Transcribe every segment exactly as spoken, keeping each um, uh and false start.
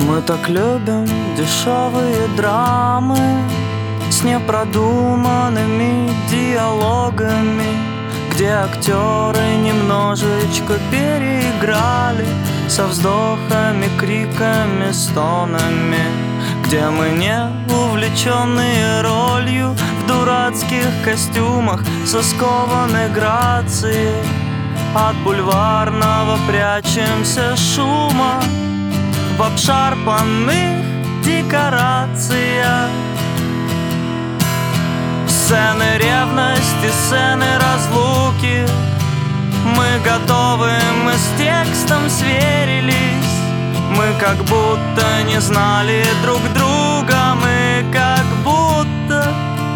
Мы так любим дешевые драмы с непродуманными диалогами, где актеры немножечко переиграли, со вздохами, криками, стонами, где мы не увлеченные ролью в дурацких костюмах со скованной грацией. От бульварного прячемся шума в обшарпанных декорациях. Сцены ревности, сцены разлуки. Мы готовы, мы с текстом сверились. Мы как будто не знали друг друга. Мы как будто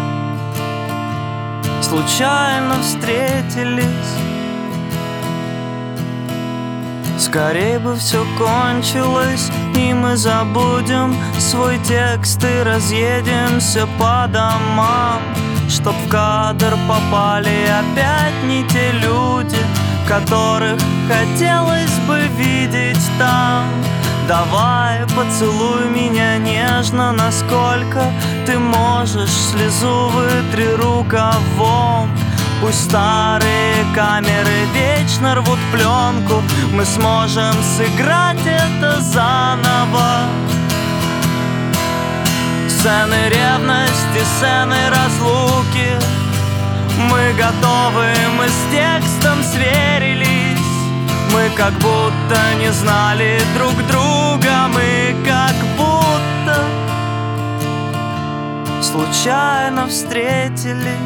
случайно встретились. Скорей бы все кончилось, и мы забудем свой текст и разъедемся по домам, чтоб в кадр попали опять не те люди, которых хотелось бы видеть там. Давай, поцелуй меня нежно, насколько ты можешь, слезу вытри рукавом. Пусть старые камеры вечно рвут пленку, мы сможем сыграть это заново. Сцены ревности, сцены разлуки. Мы готовы, мы с текстом сверились. Мы как будто не знали друг друга. Мы как будто случайно встретились.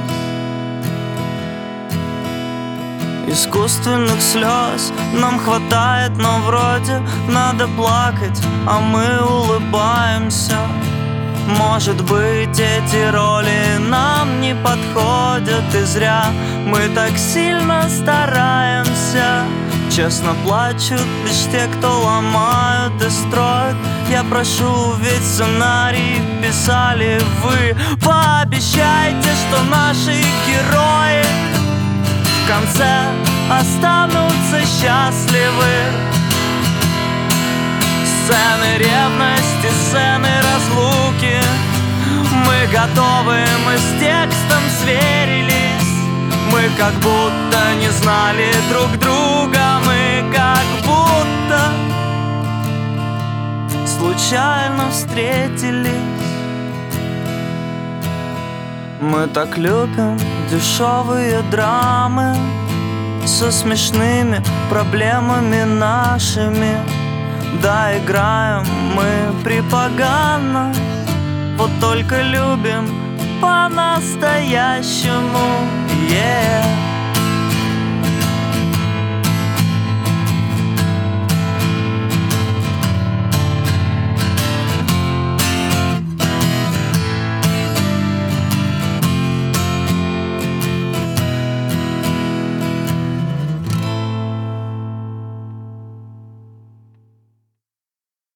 Искусственных слез нам хватает, но вроде надо плакать, а мы улыбаемся. Может быть, эти роли нам не подходят, и зря мы так сильно стараемся. Честно плачут лишь те, кто ломают и строят. Я прошу, ведь сценарий писали вы. Пообещайте, что наши герои в конце останутся счастливы. Сцены ревности, сцены разлуки. Мы готовы, мы с текстом сверились. Мы как будто не знали друг друга. Мы как будто случайно встретились. Мы так любим дешевые драмы со смешными проблемами нашими. Да, играем мы припоганно, вот только любим по-настоящему. Yeah.